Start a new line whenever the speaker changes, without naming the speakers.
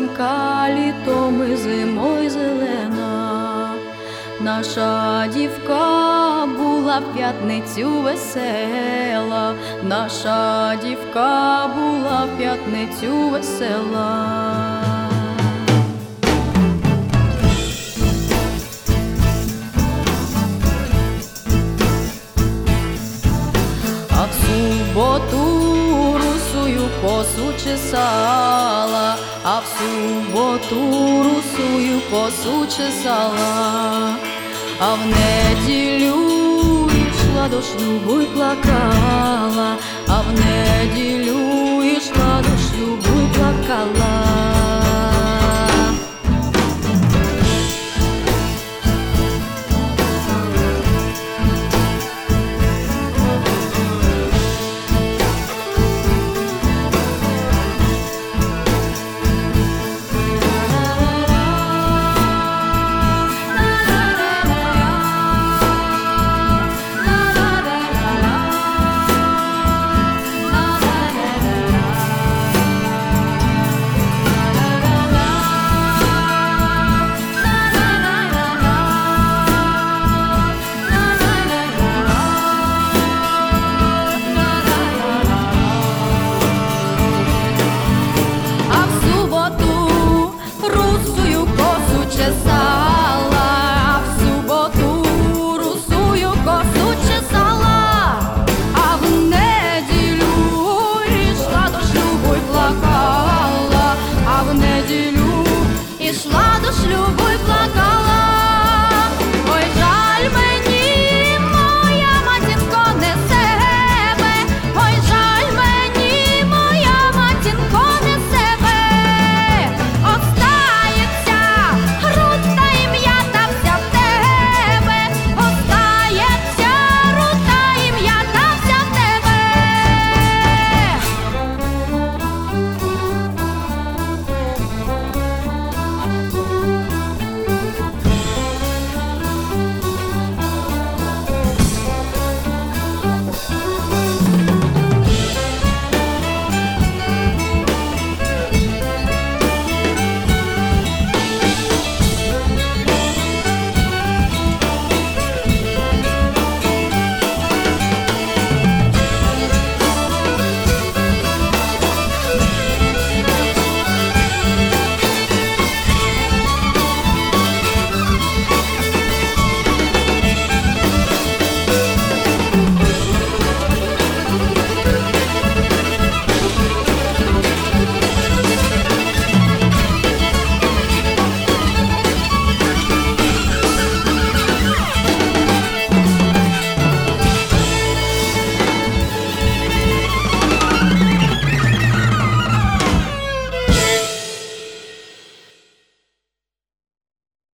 ялинка літом і зимою зелена. Наша дівка була в п'ятницю весела, наша дівка була в п'ятницю весела. А в суботу русую косу чесала, а в суботу русую косу чесала, а в неділю йшла до шлюбу й плакала, а в неділю